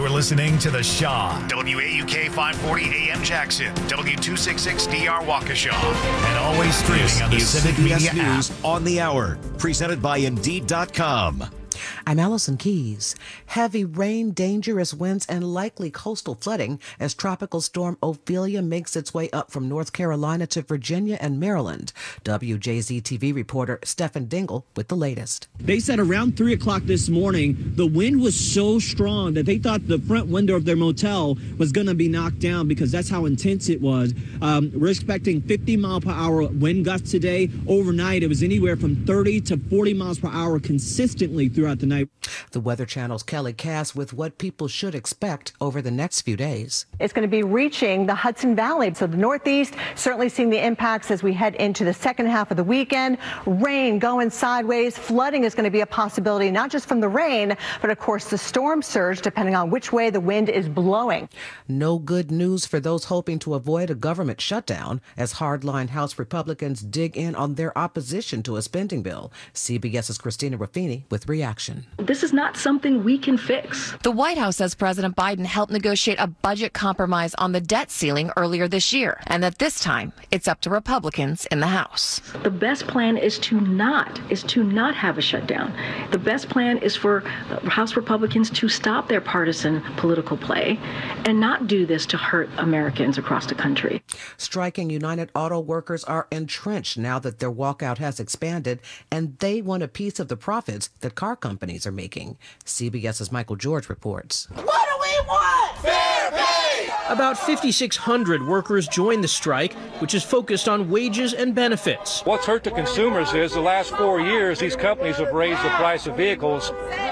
You're listening to The Shaw, WAUK 540 AM Jackson, W266DR Waukesha, and always streaming on the Civic Media News app. on the hour, presented by Indeed.com. I'm Allison Keys. Heavy rain, dangerous winds, and likely coastal flooding as Tropical Storm Ophelia makes its way up from North Carolina to Virginia and Maryland. WJZ-TV reporter Stephen Dingle with the latest. They said around 3 o'clock this morning, the wind was so strong that they thought the front window of their motel was going to be knocked down because that's how intense it was. We're expecting 50-mile-per-hour wind gusts today. Overnight, it was anywhere from 30 to 40 miles per hour consistently throughout the night. The Weather Channel's Kelly Cass with what people should expect over the next few days. It's going to be reaching the Hudson Valley. So the Northeast certainly seeing the impacts as we head into the second half of the weekend. Rain going sideways. Flooding is going to be a possibility, not just from the rain, but of course the storm surge, depending on which way the wind is blowing. No good news for those hoping to avoid a government shutdown as hardline House Republicans dig in on their opposition to a spending bill. CBS's Christina Ruffini with reaction. This is not something we can fix. The White House says President Biden helped negotiate a budget compromise on the debt ceiling earlier this year, and that this time it's up to Republicans in the House. The best plan is to not have a shutdown. The best plan is for House Republicans to stop their partisan political play and not do this to hurt Americans across the country. Striking United Auto Workers are entrenched now that their walkout has expanded, and they want a piece of the profits that car companies are making. CBS's Michael George reports. What do we want? Fair pay! About 5,600 workers joined the strike, which is focused on wages and benefits. What's hurt the consumers is the last 4 years, these companies have raised the price of vehicles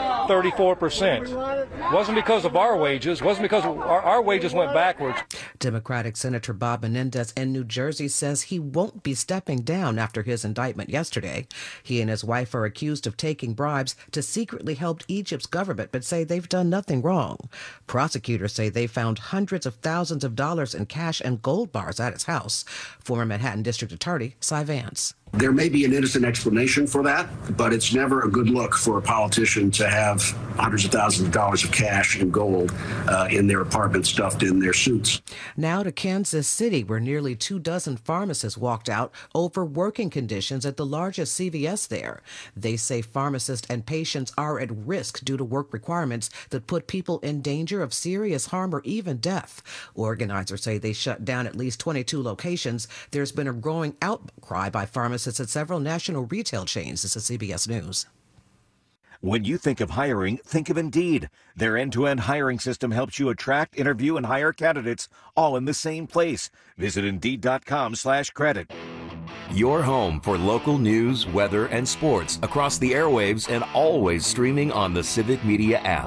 34%. Wasn't because of our wages, wasn't because our wages went backwards. Democratic Senator Bob Menendez in New Jersey says he won't be stepping down after his indictment yesterday. He and his wife are accused of taking bribes to secretly help Egypt's government, but say they've done nothing wrong. Prosecutors say they found hundreds of thousands of dollars in cash and gold bars at his house. Former Manhattan District Attorney Cy Vance. There may be an innocent explanation for that, but it's never a good look for a politician to have hundreds of thousands of dollars of cash and gold in their apartment stuffed in their suits. Now to Kansas City, where nearly 24 pharmacists walked out over working conditions at the largest CVS there. They say pharmacists and patients are at risk due to work requirements that put people in danger of serious harm or even death. Organizers say they shut down at least 22 locations. There's been a growing outcry by pharmacists at several national retail chains. This is CBS News. When you think of hiring, think of Indeed. Their end-to-end hiring system helps you attract, interview, and hire candidates all in the same place. Visit Indeed.com/credit. Your home for local news, weather, and sports across the airwaves and always streaming on the Civic Media app.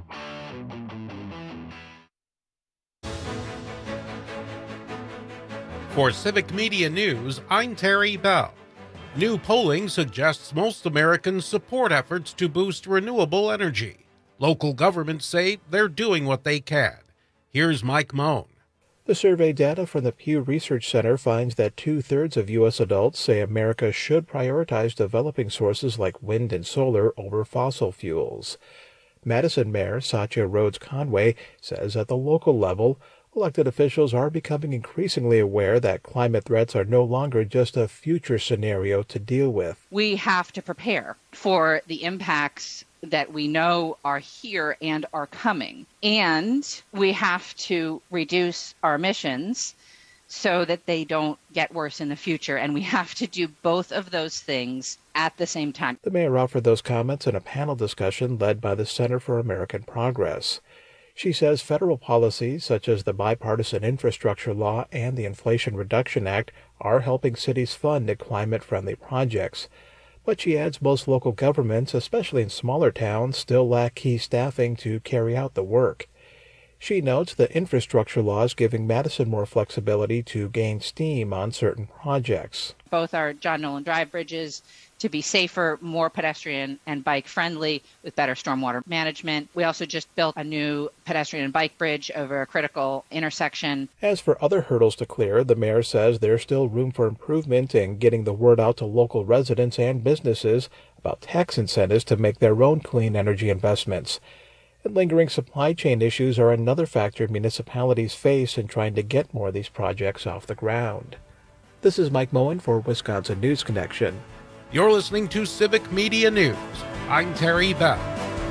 For Civic Media News, I'm Terry Bell. New polling suggests most Americans support efforts to boost renewable energy. Local governments say they're doing what they can. Here's Mike Moan. The survey data from the Pew Research Center finds that 2/3 of U.S. adults say America should prioritize developing sources like wind and solar over fossil fuels. Madison Mayor Satya Rhodes Conway says at the local level, elected officials are becoming increasingly aware that climate threats are no longer just a future scenario to deal with. We have to prepare for the impacts that we know are here and are coming. And we have to reduce our emissions so that they don't get worse in the future. And we have to do both of those things at the same time. The mayor offered those comments in a panel discussion led by the Center for American Progress. She says federal policies such as the Bipartisan Infrastructure Law and the Inflation Reduction Act are helping cities fund climate-friendly projects. But she adds most local governments, especially in smaller towns, still lack key staffing to carry out the work. She notes the infrastructure law is giving Madison more flexibility to gain steam on certain projects. Both our John Nolan Drive bridges to be safer, more pedestrian and bike friendly with better stormwater management. We also just built a new pedestrian and bike bridge over a critical intersection. As for other hurdles to clear, the mayor says there's still room for improvement in getting the word out to local residents and businesses about tax incentives to make their own clean energy investments. And lingering supply chain issues are another factor municipalities face in trying to get more of these projects off the ground. This is Mike Moen for Wisconsin News Connection. You're listening to Civic Media News. I'm Terry Bell.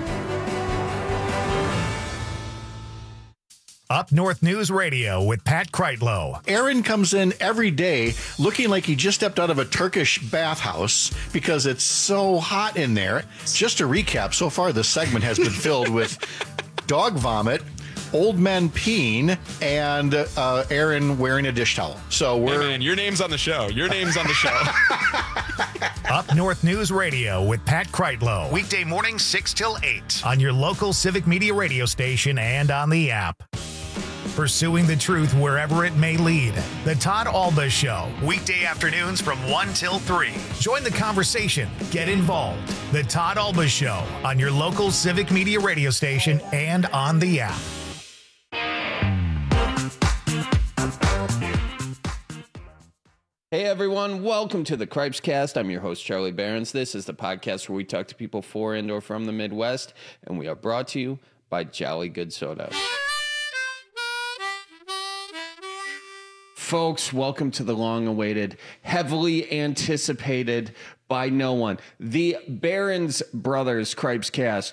Up North News Radio with Pat Kreitlow. Aaron comes in every day looking like he just stepped out of a Turkish bathhouse because it's so hot in there. Just to recap, so far this segment has been filled with dog vomit, old men peeing, and Aaron wearing a dish towel. So we're... Hey man, your name's on the show. Your name's on the show. Up North News Radio with Pat Kreitlow. Weekday mornings 6 till 8 on your local Civic Media radio station and on the app. Pursuing the truth wherever it may lead. The Todd Alba Show. Weekday afternoons from 1 till 3. Join the conversation. Get involved. The Todd Alba Show on your local Civic Media radio station and on the app. Hey everyone, welcome to the Cripes Cast. I'm your host, Charlie Behrens. This is the podcast where we talk to people for and or from the Midwest, and we are brought to you by Jolly Good Soda. Folks, welcome to the long-awaited, heavily anticipated by no one, the Behrens Brothers Cripes Cast.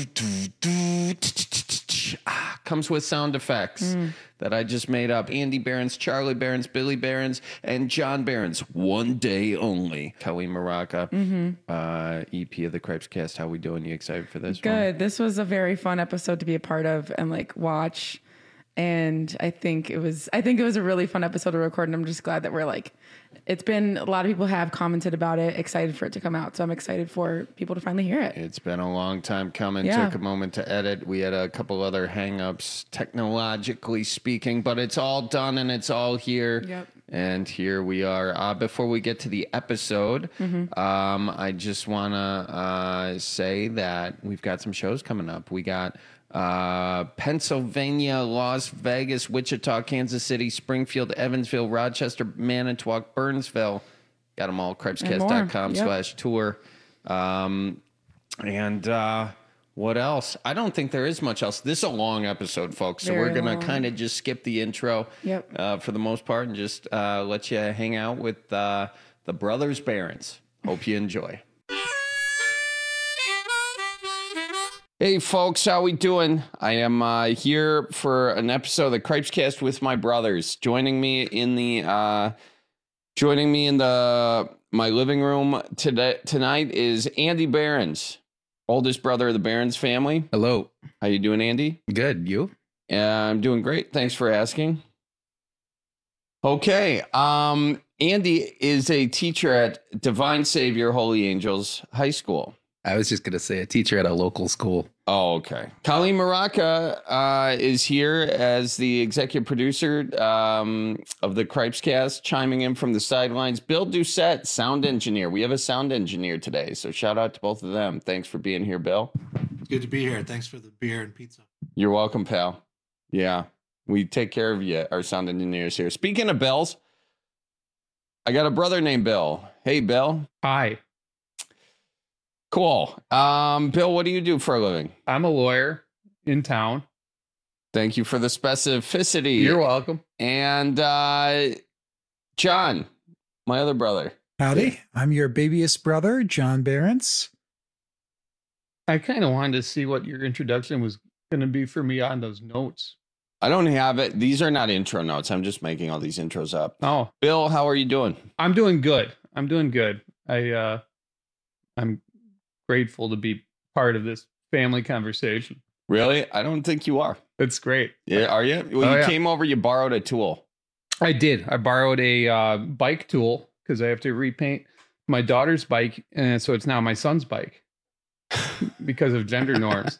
Comes with sound effects that I just made up. Andy Behrens, Charlie Behrens, Billy Behrens, and John Behrens. One day only. Kelly Maraca, EP of the Cripes Cast. How we doing? You excited for this one? Good. This was a very fun episode to be a part of and like watch. And I think it was a really fun episode to record, and I'm just glad that we're like, it's been, a lot of people have commented about it, excited for it to come out. So I'm excited for people to finally hear it. It's been a long time coming. Yeah. Took a moment to edit. We had a couple other hangups, technologically speaking, but it's all done and it's all here. Yep. And here we are. Before we get to the episode, I just want to say that we've got some shows coming up. We got Pennsylvania, Las Vegas, Wichita, Kansas City, Springfield, Evansville, Rochester, Manitowoc, Burnsville. Got them all, cripescast.com/tour. What else? I don't think there is much else. This is a long episode, folks, so we're going to kind of just skip the intro for the most part and just let you hang out with the Brothers Behrens. Hope you enjoy. Hey folks, how we doing? I am here for an episode of the Cripes Cast with my brothers. Joining me in my living room tonight is Andy Behrens, oldest brother of the Behrens family. Hello. How you doing, Andy? Good. You? I'm doing great. Thanks for asking. Okay. Andy is a teacher at Divine Savior Holy Angels High School. I was just going to say a teacher at a local school. Oh, okay. Colleen Maraca is here as the executive producer of the Cripes Cast, chiming in from the sidelines. Bill Doucette, sound engineer. We have a sound engineer today, so shout out to both of them. Thanks for being here, Bill. It's good to be here. Thanks for the beer and pizza. You're welcome, pal. Yeah, we take care of you, our sound engineers here. Speaking of Bills, I got a brother named Bill. Hey, Bill. Hi. Cool. Bill, what do you do for a living? I'm a lawyer in town. Thank you for the specificity. You're welcome. And John, my other brother. Howdy. I'm your babyest brother, John Behrens. I kind of wanted to see what your introduction was going to be for me on those notes. I don't have it. These are not intro notes. I'm just making all these intros up. Oh. Bill, how are you doing? I'm doing good. I'm grateful to be part of this family conversation. Really? I don't think you are. That's great. Yeah, are you? Well, you came over, you borrowed a tool. I did. I borrowed a bike tool because I have to repaint my daughter's bike, and so it's now my son's bike because of gender norms.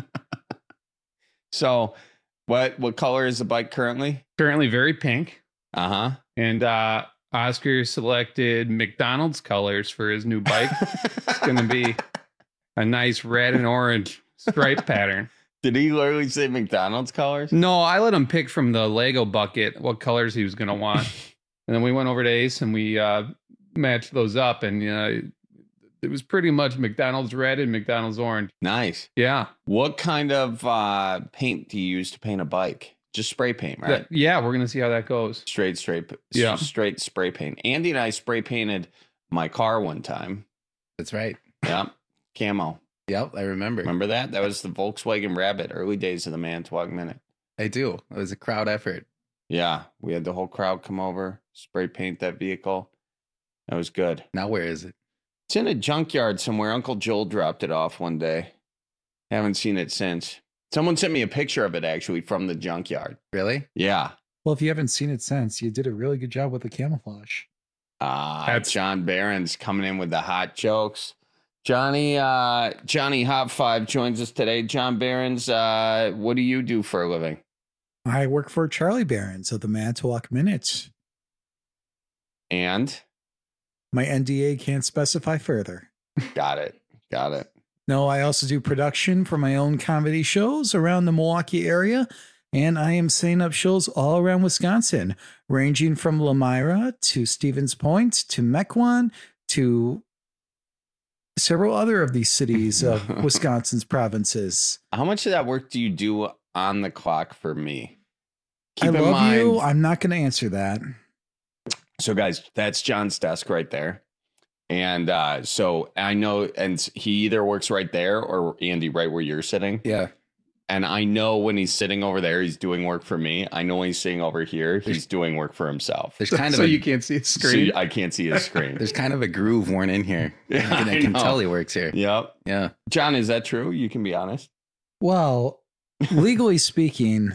So what color is the bike currently? Currently very pink. Uh-huh. And Oscar selected McDonald's colors for his new bike. It's going to be a nice red and orange stripe pattern. Did he literally say McDonald's colors? No, I let him pick from the Lego bucket what colors he was going to want. And then we went over to Ace and we matched those up. And It was pretty much McDonald's red and McDonald's orange. Nice. Yeah. What kind of paint do you use to paint a bike? Just spray paint, right? Yeah, we're going to see how that goes. Straight spray paint. Andy and I spray painted my car one time. That's right. Yep. Camo. Yep, I remember. Remember that? That was the Volkswagen Rabbit, early days of the Manitowoc Minute. I do. It was a crowd effort. Yeah. We had the whole crowd come over, spray paint that vehicle. That was good. Now where is it? It's in a junkyard somewhere. Uncle Joel dropped it off one day. Haven't seen it since. Someone sent me a picture of it, actually, from the junkyard. Really? Yeah. Well, if you haven't seen it since, you did a really good job with the camouflage. That's John Behrens coming in with the hot jokes. Johnny Hot 5 joins us today. John Behrens, what do you do for a living? I work for Charlie Behrens of the Manitowoc Minute. And? My NDA can't specify further. Got it. No, I also do production for my own comedy shows around the Milwaukee area, and I am setting up shows all around Wisconsin, ranging from Lamira to Stevens Point to Mequon to several other of these cities of Wisconsin's provinces. How much of that work do you do on the clock for me? Keep I love you. I'm not going to answer that. So, guys, that's John's desk right there. And so I know, and he either works right there or Andy, right where you're sitting. Yeah. And I know when he's sitting over there, he's doing work for me. I know when he's sitting over here, he's doing work for himself. There's kind of you can't see his screen. So I can't see his screen. There's kind of a groove worn in here. I can tell he works here. Yep. Yeah. John, is that true? You can be honest. Well, legally speaking,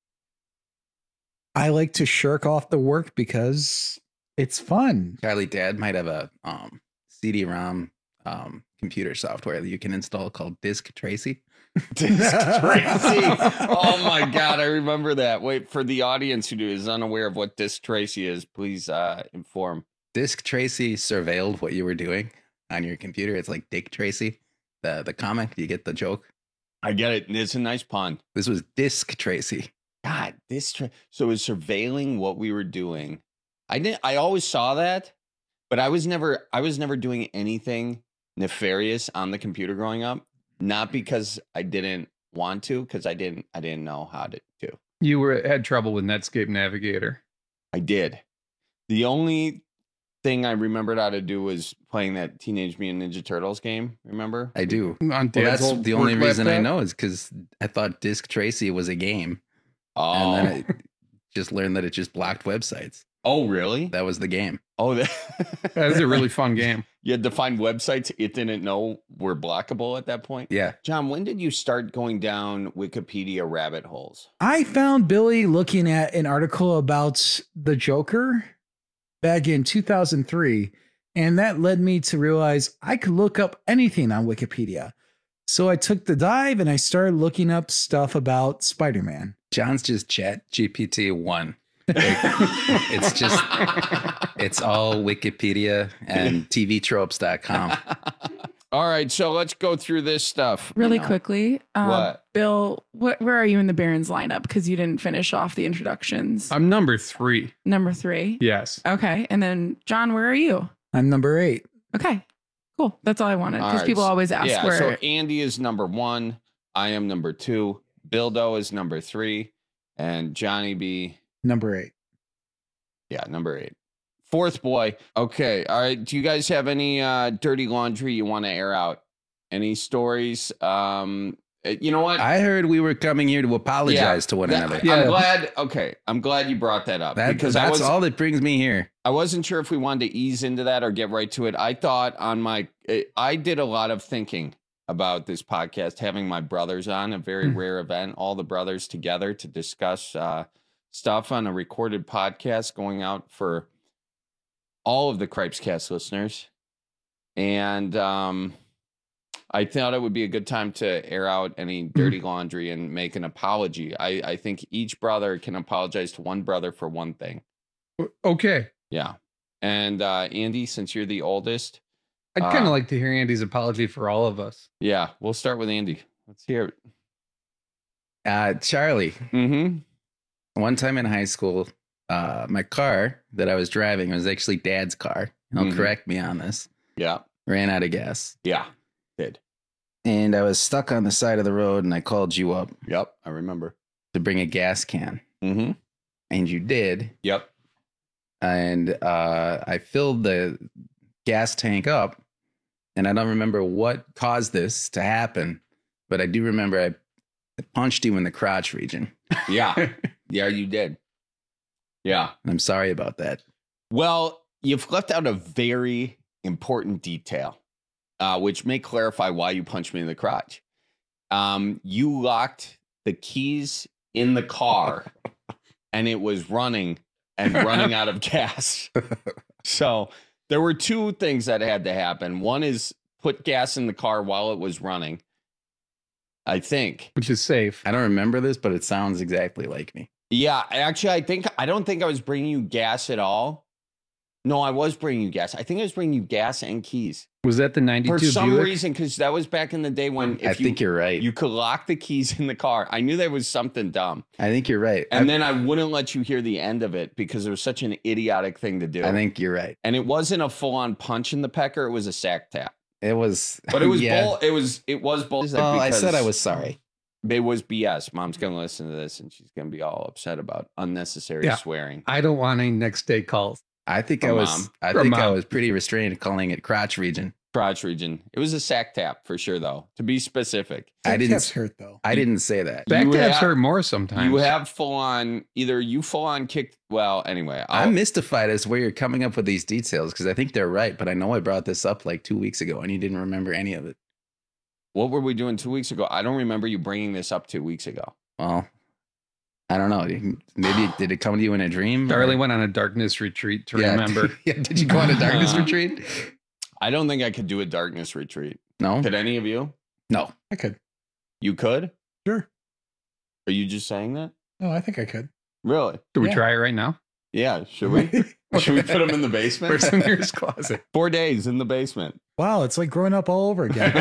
I like to shirk off the work because it's fun. Charlie, Dad might have a CD-ROM computer software that you can install called Disk Tracy. Disk Tracy. Oh my God, I remember that. Wait, for the audience who is unaware of what Disk Tracy is, please inform. Disk Tracy surveilled what you were doing on your computer. It's like Dick Tracy, the comic. Do you get the joke? I get it. It's a nice pun. This was Disk Tracy. God, so it was surveilling what we were doing. I always saw that, but I was never doing anything nefarious on the computer growing up. Not because I didn't want to, because I didn't know how to do. You had trouble with Netscape Navigator. I did. The only thing I remembered how to do was playing that Teenage Mutant Ninja Turtles game. Remember? I do. On that's the only reason I know is because I thought Disk Tracy was a game. Oh. And then I just learned that it just blocked websites. Oh, really? That was the game. Oh, that is a really fun game. You had to find websites it didn't know were blockable at that point? Yeah. John, when did you start going down Wikipedia rabbit holes? I found Billy looking at an article about the Joker back in 2003, and that led me to realize I could look up anything on Wikipedia. So I took the dive and I started looking up stuff about Spider-Man. John's just Chat GPT 1. It's all Wikipedia and tvtropes.com. All right, so let's go through this stuff. Really quickly. What? Bill, where are you in the Barons lineup? Because you didn't finish off the introductions. I'm number 3. Number 3? Yes. Okay. And then, John, where are you? I'm number 8. Okay. Cool. That's all I wanted. Because people always ask where. So Andy is number 1. I am number 2. Bildo is number 3. And Johnny B. Number 8. Yeah, number 8. Fourth boy. Okay. All right. Do you guys have any dirty laundry you want to air out? Any stories? You know what? I heard we were coming here to apologize to one another. I'm glad. Okay. I'm glad you brought that up. Because that's all that brings me here. I wasn't sure if we wanted to ease into that or get right to it. I thought I did a lot of thinking about this podcast, having my brothers on, a very rare event, all the brothers together to discuss stuff on a recorded podcast going out for all of the Cripescast listeners. And I thought it would be a good time to air out any dirty laundry and make an apology. I think each brother can apologize to one brother for one thing. Okay. Yeah. And Andy, since you're the oldest, I'd kind of like to hear Andy's apology for all of us. Yeah, we'll start with Andy. Let's hear it. Charlie. Mm-hmm. One time in high school, my car that I was driving was actually Dad's car. He'll correct me on this. Yeah. ran out of gas. Yeah, did. And I was stuck on the side of the road, and I called you up. Yep, I remember. To bring a gas can. Mm-hmm. And you did. Yep. And I filled the gas tank up, and I don't remember what caused this to happen, but I do remember I punched you in the crotch region. Yeah. Yeah, you did. Yeah. I'm sorry about that. Well, you've left out a very important detail, which may clarify why you punched me in the crotch. You locked the keys in the car, and it was running out of gas. So there were two things that had to happen. One is put gas in the car while it was running, I think. Which is safe. I don't remember this, but it sounds exactly like me. Yeah, actually, I don't think I was bringing you gas at all. No, I was bringing you gas. I think I was bringing you gas and keys. Was that the 92 For some Buick? reason, because that was back in the day when I think you're right. You could lock the keys in the car. I knew there was something dumb. I think you're right. And then I wouldn't let you hear the end of it because it was such an idiotic thing to do. I think you're right. And it wasn't a full-on punch in the pecker. It was a sack tap. It was. But it was yeah. it was bullshit. Well, I said I was sorry. It was BS. Mom's going to listen to this and she's going to be all upset about unnecessary swearing. I don't want any next day calls. I think I was pretty restrained calling it crotch region. Crotch region. It was a sack tap for sure, though. To be specific, That's hurt though. I didn't say that. Back taps hurt more sometimes. You have full on kicked. Well, anyway, I'm mystified as to where you're coming up with these details because I think they're right, but I know I brought this up like 2 weeks ago and you didn't remember any of it. What were we doing 2 weeks ago? I don't remember you bringing this up 2 weeks ago. Well, I don't know. Maybe did it come to you in a dream? Charlie went on a darkness retreat to remember. Yeah, did you go on a darkness retreat? I don't think I could do a darkness retreat. No? Could any of you? No. I could. You could? Sure. Are you just saying that? No, I think I could. Really? Should we try it right now? Yeah, should we? Should we put him in the basement? Where's the nearest closet? 4 days in the basement. Wow, it's like growing up all over again.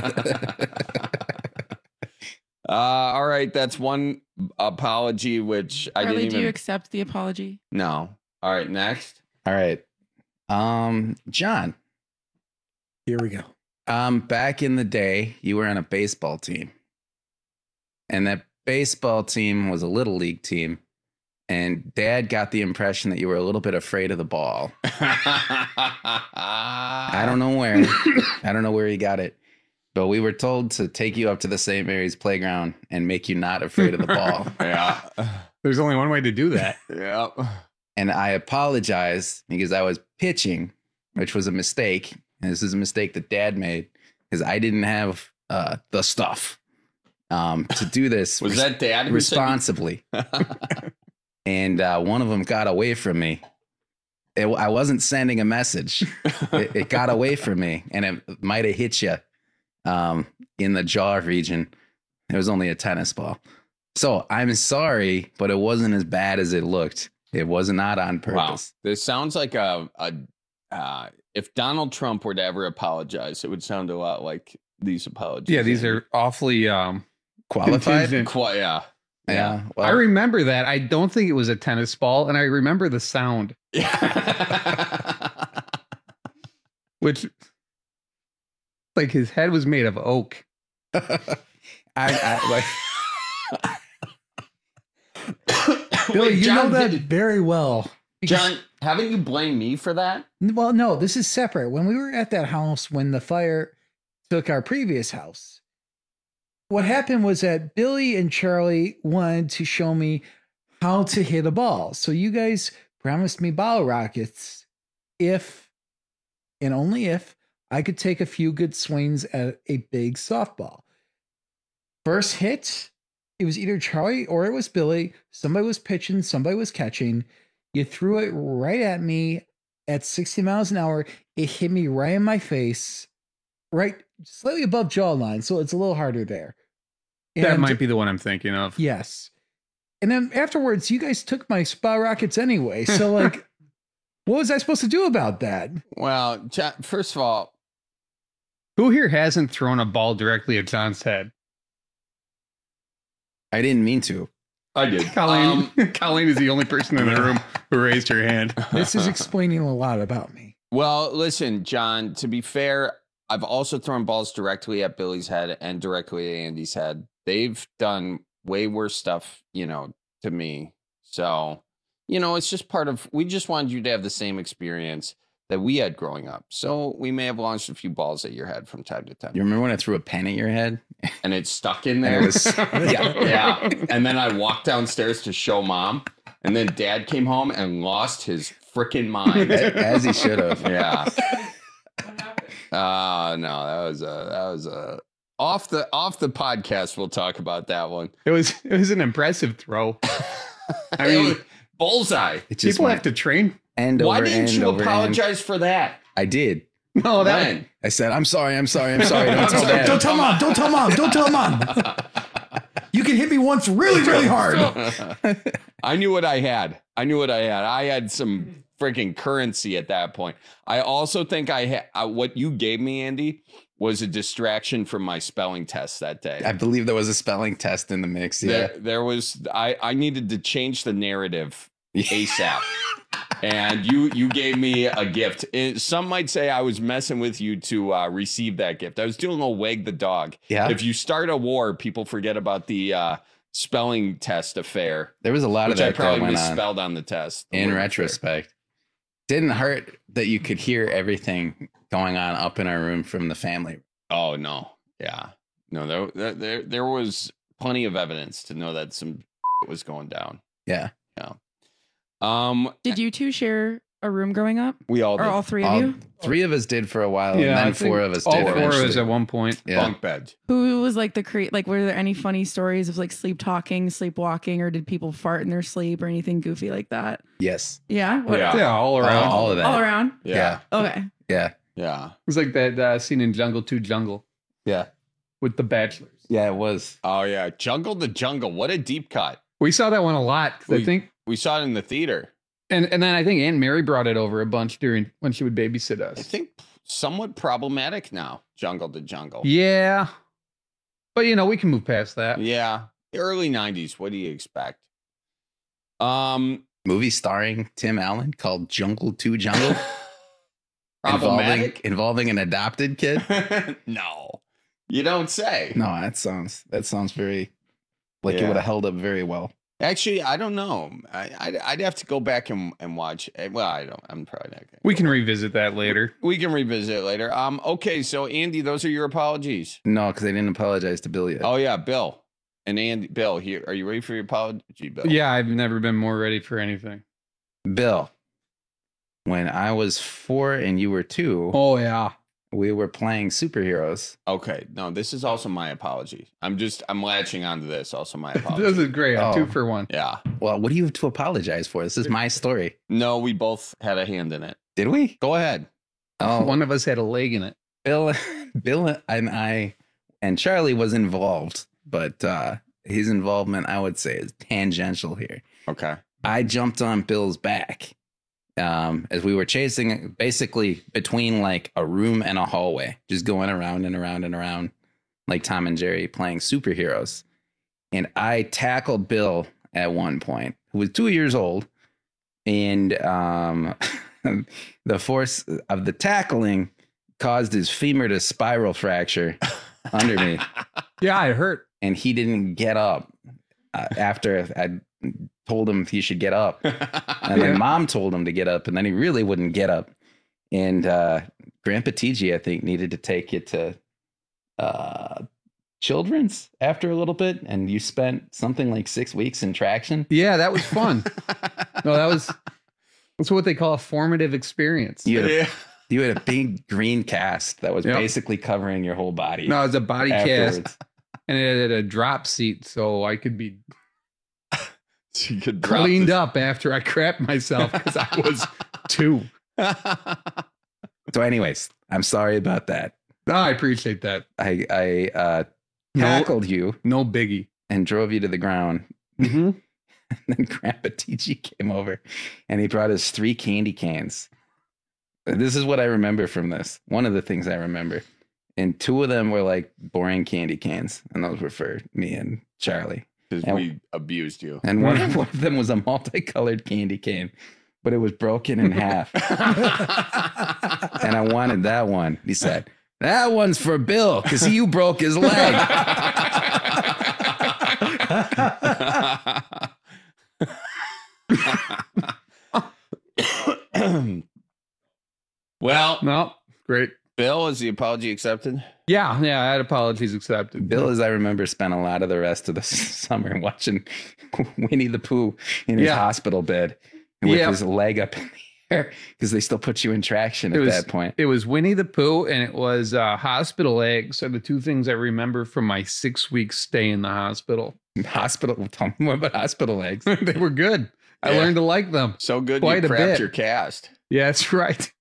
All right, that's one apology, which I Charlie, didn't even... do you accept the apology? No. All right, next. All right. John. Here we go. Back in the day, you were on a baseball team. And that baseball team was a little league team. And Dad got the impression that you were a little bit afraid of the ball. I don't know where. I don't know where he got it. But we were told to take you up to the St. Mary's playground and make you not afraid of the ball. Yeah. There's only one way to do that. Yeah. And I apologize because I was pitching, which was a mistake. And this is a mistake that Dad made because I didn't have the stuff to do this. Was that Dad who responsibly? And one of them got away from me. I wasn't sending a message. It got away from me, and it might have hit you in the jaw region. It was only a tennis ball. So I'm sorry, but it wasn't as bad as it looked. It was not on purpose. Wow. This sounds like if Donald Trump were to ever apologize, it would sound a lot like these apologies. Yeah, these are awfully qualified. Yeah. Yeah. Well, I remember that. I don't think it was a tennis ball, and I remember the sound. Which, like, his head was made of oak. I Billy, you John, know that very well. John, haven't you blamed me for that? Well, no, this is separate. When we were at that house, when the fire took our previous house, what happened was that Billy and Charlie wanted to show me how to hit a ball. So you guys promised me bottle rockets if, and only if, I could take a few good swings at a big softball. First hit, it was either Charlie or it was Billy. Somebody was pitching, somebody was catching. You threw it right at me at 60 miles an hour. It hit me right in my face, right slightly above jawline, so it's a little harder there. That might be the one I'm thinking of. Yes. And then afterwards, you guys took my spa rockets anyway. So, like, what was I supposed to do about that? Well, John, first of all, who here hasn't thrown a ball directly at John's head? I didn't mean to. I did. Colleen is the only person in the room who raised her hand. This is explaining a lot about me. Well, listen, John, to be fair, I've also thrown balls directly at Billy's head and directly at Andy's head. They've done way worse stuff, to me. So, it's just part of, we just wanted you to have the same experience that we had growing up. So we may have launched a few balls at your head from time to time. You remember when I threw a pen at your head? And it stuck in there? Yeah. And then I walked downstairs to show Mom. And then Dad came home and lost his freaking mind. As he should have. Yeah. No, that was a off the podcast. We'll talk about that one. It was an impressive throw. I mean, bullseye. People have to train. Why didn't you apologize for that? I did. No, I said, I'm sorry. Don't tell Dad. Don't tell Mom. You can hit me once really, really hard. I knew what I had. I had some freaking currency at that point. I also think I had what you gave me, Andy, was a distraction from my spelling test that day. I believe there was a spelling test in the mix. Yeah, there was. I needed to change the narrative ASAP. And you gave me a gift. Some might say I was messing with you to receive that gift. I was doing a wag the dog. Yeah. If you start a war, people forget about the spelling test affair. There was a lot of that I probably that went misspelled on the test. In retrospect, didn't hurt that you could hear everything going on up in our room from the family. Oh no, yeah, no. There was plenty of evidence to know that some was going down. Yeah. Did you two share a room growing up? We all did. Or all three of you? 3 of us did for a while, and then 4 of us did. All 4 of us at one point. Yeah. Bunk bed. Who was like were there any funny stories of like sleepwalking, or did people fart in their sleep or anything goofy like that? Yes. Yeah? Yeah, all around. All of that. All around? Yeah. Okay. Yeah. Yeah. It was like that scene in Jungle 2 Jungle. Yeah. With the bachelors. Yeah, it was. Oh, yeah. Jungle to Jungle. What a deep cut. We saw that one a lot. I think we saw it in the theater. And then I think Aunt Mary brought it over a bunch when she would babysit us. I think somewhat problematic now, Jungle to Jungle. Yeah. But, we can move past that. Yeah. Early 90s. What do you expect? Movie starring Tim Allen called Jungle 2 Jungle. Problematic? Involving an adopted kid? No. You don't say. No, that sounds very like it would have held up very well. Actually, I don't know. I'd have to go back and watch. Well, I'm probably not going to. We can revisit that later. We can revisit it later. Okay, so Andy, those are your apologies. No, because I didn't apologize to Bill yet. Oh yeah, Bill and Andy. Bill, here, are you ready for your apology, Bill? Yeah, I've never been more ready for anything. Bill, when I was 4 and you were 2. Oh yeah. We were playing superheroes. Okay. No, this is also my apology. I'm latching onto this. Also my apology. This is great. 2 for 1. Yeah. Well, what do you have to apologize for? This is my story. No, we both had a hand in it. Did we? Go ahead. Oh, one of us had a leg in it. Bill and I and Charlie was involved, but his involvement, I would say, is tangential here. Okay. I jumped on Bill's back. As we were chasing basically between like a room and a hallway, just going around and around and around like Tom and Jerry playing superheroes. And I tackled Bill at one point, who was 2 years old. And the force of the tackling caused his femur to spiral fracture under me. Yeah, it hurt. And he didn't get up after I told him he should get up. And then Mom told him to get up, and then he really wouldn't get up. And Grandpa TG, I think, needed to take you to Children's after a little bit, and you spent something like 6 weeks in traction. Yeah, that was fun. No, that's what they call a formative experience. You had a big green cast that was basically covering your whole body. No, it was a body afterwards. cast, and it had a drop seat, so I could be so you could cleaned up after I crapped myself because I was 2. So anyways, I'm sorry about that. No, I appreciate that. I tackled you. No biggie. And drove you to the ground. Mm-hmm. And then Grandpa TG came over and he brought us 3 candy cans. This is what I remember from this. One of the things I remember. And 2 of them were like boring candy cans. And those were for me and Charlie. Because we abused you. And one of them was a multicolored candy cane but it was broken in half. And I wanted that one. He said, that one's for Bill because you broke his leg. Well, no, great. Bill, is the apology accepted? Yeah, I had apologies accepted. Bill, as I remember, spent a lot of the rest of the summer watching Winnie the Pooh in his hospital bed with his leg up in the air because they still put you in traction at that point. It was Winnie the Pooh and it was hospital eggs are the two things I remember from my 6-week stay in the hospital. Hospital? Tell me more about hospital eggs. They were good. I learned to like them. So good quite you a crapped bit. your cast. Yeah, that's right.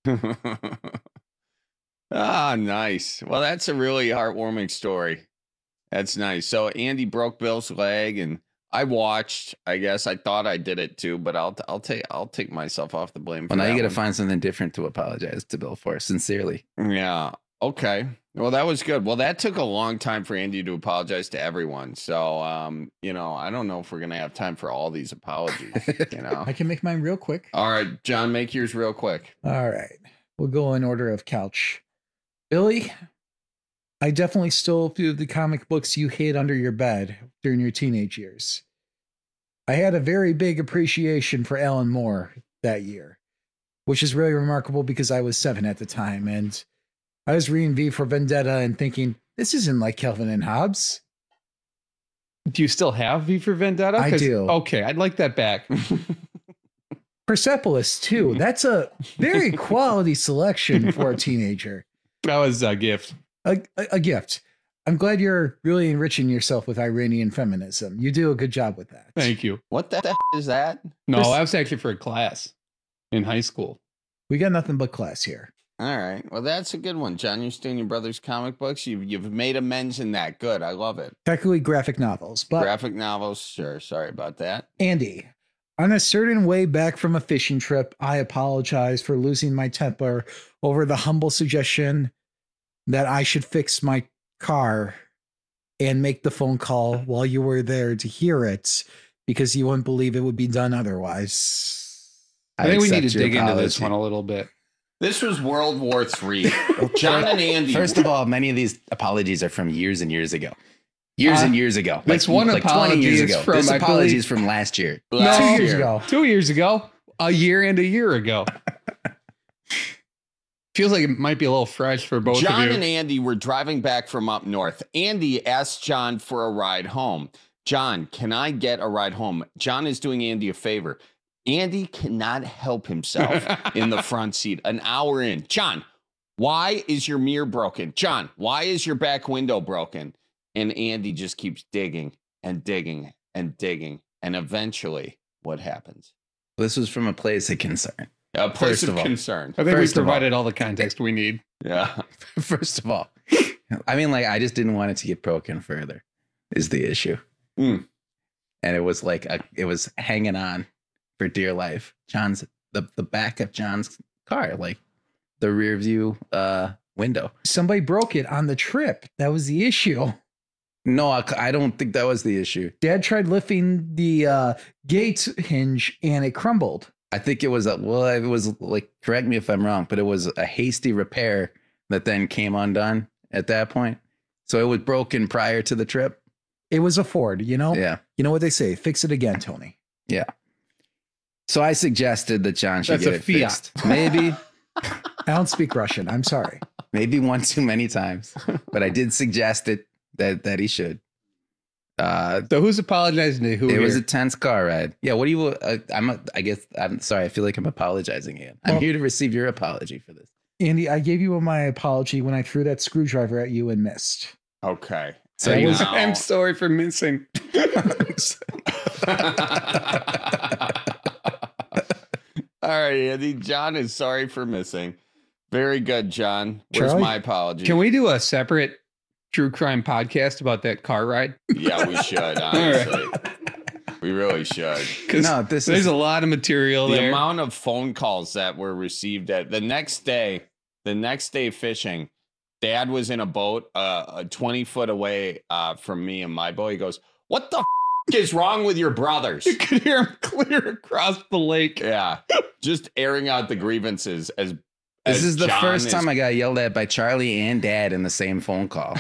Ah, nice. Well, that's a really heartwarming story. That's nice. So Andy broke Bill's leg, and I watched. I guess I thought I did it too, but I'll take myself off the blame. Well, now you got to find something different to apologize to Bill for, sincerely. Yeah. Okay. Well, that was good. Well, that took a long time for Andy to apologize to everyone. So, I don't know if we're gonna have time for all these apologies. I can make mine real quick. All right, John, make yours real quick. All right. We'll go in order of couch. Billy, I definitely stole a few of the comic books you hid under your bed during your teenage years. I had a very big appreciation for Alan Moore that year, which is really remarkable because I was 7 at the time, and I was reading V for Vendetta and thinking, this isn't like Calvin and Hobbes. Do you still have V for Vendetta? I do. Okay, I'd like that back. Persepolis, too. That's a very quality selection for a teenager. That was a gift. A gift. I'm glad you're really enriching yourself with Iranian feminism. You do a good job with that. Thank you. What the is that? No, that was actually for a class in high school. We got nothing but class here. All right. Well, that's a good one, John. You're stealing your brother's comic books. You've made amends in that. Good. I love it. Technically graphic novels, but graphic novels. Sure. Sorry about that. Andy, on a certain way back from a fishing trip, I apologize for losing my temper over the humble suggestion that I should fix my car and make the phone call while you were there to hear it because you wouldn't believe it would be done otherwise. I think we need to dig into this one a little bit. This was World War III. John and Andy. First of all, many of these apologies are from years and years ago. And years ago. This one apology 20 years is ago. from, This I apology believe- is from last year. 2 years ago. 2 years ago. A year and a year ago. Feels like it might be a little fresh for both John of you. and Andy were driving back from up north. Andy asked John for a ride home. John, can I get a ride home? John is doing Andy a favor. Andy cannot help himself in the front seat. An hour in. John, why is your mirror broken? John, why is your back window broken? And Andy just keeps digging and digging and digging. And eventually, what happens? This was from a place of concern. A place First of of all. concern. I think we First of all- provided all the context we need. Yeah. First of all, I mean, like, I just didn't want it to get broken further, is the issue. Mm. And it was like, it was hanging on for dear life. The back of John's car, like the rear view window. Somebody broke it on the trip. That was the issue. No, I don't think that was the issue. Dad tried lifting the gate hinge and it crumbled. I think it was it was like, correct me if I'm wrong, but it was a hasty repair that then came undone at that point. So it was broken prior to the trip. It was a Ford, you know? Yeah. You know what they say? Fix it again, Tony. Yeah. So I suggested that John should That's get a it Fiat. fixed. Maybe, I don't speak Russian. I'm sorry. maybe one too many times, but I did suggest it that he should. So who's apologizing to who? It here? was a tense car ride. Yeah. What do you? I'm sorry. I feel like I'm apologizing again. I'm here to receive your apology for this. Andy, I gave you my apology when I threw that screwdriver at you and missed. Okay. So And you- now- I'm sorry for missing. All right, Andy. John is sorry for missing. Very good, John. Where's Charlie? my apology? Can we do a separate true crime podcast about that car ride? Yeah, we should, honestly. We really should. Because No, this there's is a lot of material The there. amount of phone calls that were received at the next day fishing, Dad was in a boat 20 foot away from me and my boy. He goes, "What the is wrong with your brothers?" You could hear him clear across the lake. Yeah. just airing out the grievances as This is the John first time I got yelled at by Charlie and Dad in the same phone call.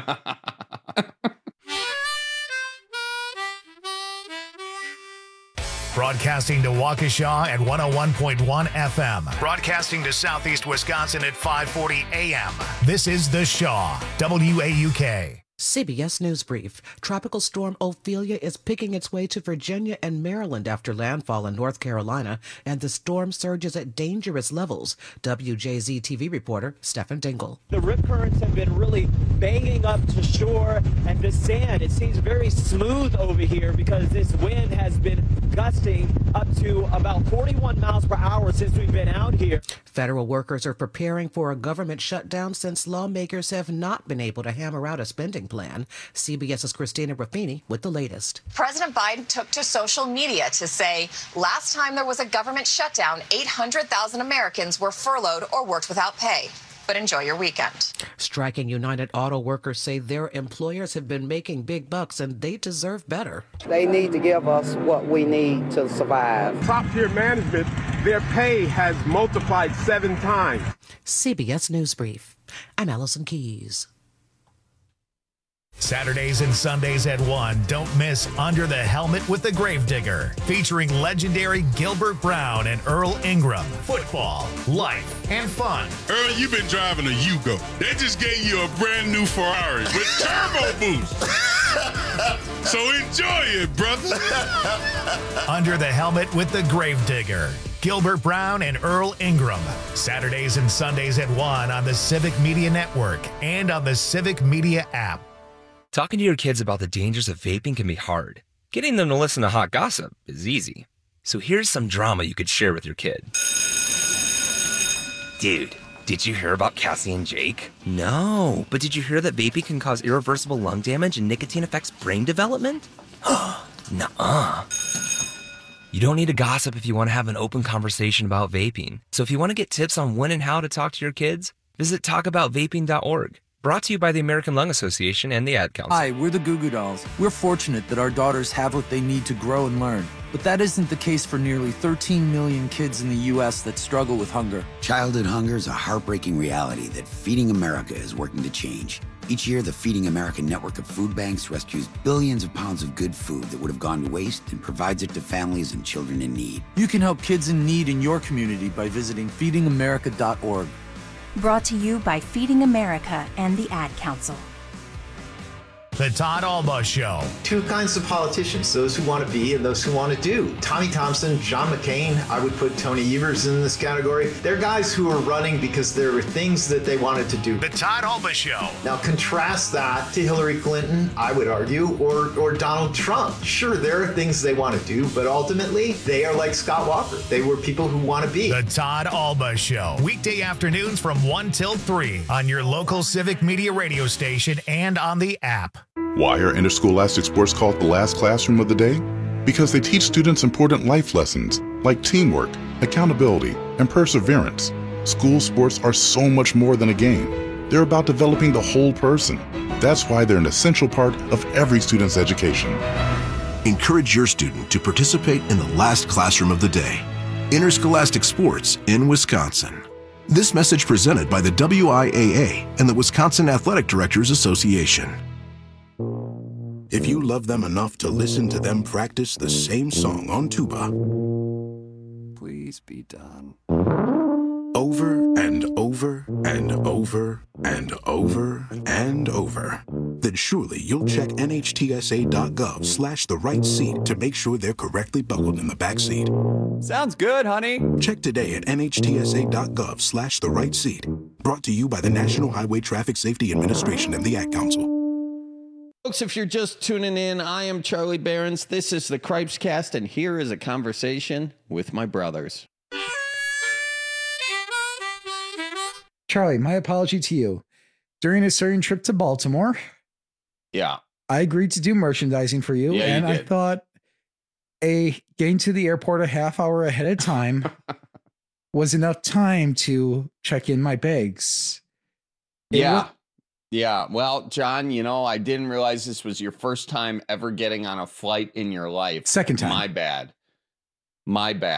Broadcasting to Waukesha at 101.1 FM. Broadcasting to Southeast Wisconsin at 540 AM. This is The Shaw, WAUK. CBS News Brief. Tropical storm Ophelia is picking its way to Virginia and Maryland after landfall in North Carolina, and the storm surges at dangerous levels. WJZ TV reporter Stephen Dingle. The rip currents have been really banging up to shore and to sand. It seems very smooth over here because this wind has been gusting up to about 41 miles per hour since we've been out here. Federal workers are preparing for a government shutdown since lawmakers have not been able to hammer out a spending plan. CBS's Christina Ruffini with the latest. President Biden took to social media to say last time there was a government shutdown, 800,000 Americans were furloughed or worked without pay. But enjoy your weekend. Striking United Auto Workers say their employers have been making big bucks and they deserve better. They need to give us what we need to survive. Top-tier management, their pay has multiplied 7 times. CBS News Brief. I'm Allison Keys. Saturdays and Sundays at 1. Don't miss Under the Helmet with the Gravedigger, featuring legendary Gilbert Brown and Earl Ingram. Football, life, and fun. Earl, you've been driving a Yugo. They just gave you a brand new Ferrari with turbo boost. So enjoy it, brother. Under the Helmet with the Gravedigger. Gilbert Brown and Earl Ingram. Saturdays and Sundays at 1 on the Civic Media Network and on the Civic Media app. Talking to your kids about the dangers of vaping can be hard. Getting them to listen to hot gossip is easy. So here's some drama you could share with your kid. Dude, did you hear about Cassie and Jake? No, but did you hear that vaping can cause irreversible lung damage and nicotine affects brain development? Nuh-uh. You don't need to gossip if you want to have an open conversation about vaping. So if you want to get tips on when and how to talk to your kids, visit talkaboutvaping.org. Brought to you by the American Lung Association and the Ad Council. Hi, we're the Goo Goo Dolls. We're fortunate that our daughters have what they need to grow and learn. But that isn't the case for nearly 13 million kids in the U.S. that struggle with hunger. Childhood hunger is a heartbreaking reality that Feeding America is working to change. Each year, the Feeding America network of food banks rescues billions of pounds of good food that would have gone to waste and provides it to families and children in need. You can help kids in need in your community by visiting feedingamerica.org. Brought to you by Feeding America and the Ad Council. The Todd Alba Show. Two kinds of politicians, those who want to be and those who want to do. Tommy Thompson, John McCain, I would put Tony Evers in this category. They're guys who are running because there were things that they wanted to do. The Todd Alba Show. Now contrast that to Hillary Clinton, I would argue, or Donald Trump. Sure, there are things they want to do, but ultimately, they are like Scott Walker. They were people who want to be. The Todd Alba Show. Weekday afternoons from 1 till 3 on your local Civic Media radio station and on the app. Why are interscholastic sports called the last classroom of the day? Because they teach students important life lessons like teamwork, accountability, and perseverance. School sports are so much more than a game. They're about developing the whole person. That's why they're an essential part of every student's education. Encourage your student to participate in the last classroom of the day. Interscholastic sports in Wisconsin. This message presented by the WIAA and the Wisconsin Athletic Directors Association. If you love them enough to listen to them practice the same song on tuba, please be done. Over and over and over and over and over, then surely you'll check nhtsa.gov/the right seat to make sure they're correctly buckled in the back seat. Sounds good, honey. Check today at nhtsa.gov/the right seat. Brought to you by the National Highway Traffic Safety Administration and the Ad Council. Folks, if you're just tuning in, I am Charlie Behrens. This is the Cripes Cast, and here is a conversation with my brothers. Charlie, my apology to you. During a certain trip to Baltimore, yeah, I agreed to do merchandising for you, and I thought getting to the airport a half hour ahead of time was enough time to check in my bags. Yeah, well, John, you know, I didn't realize this was your first time ever getting on a flight in your life. Second time. My bad.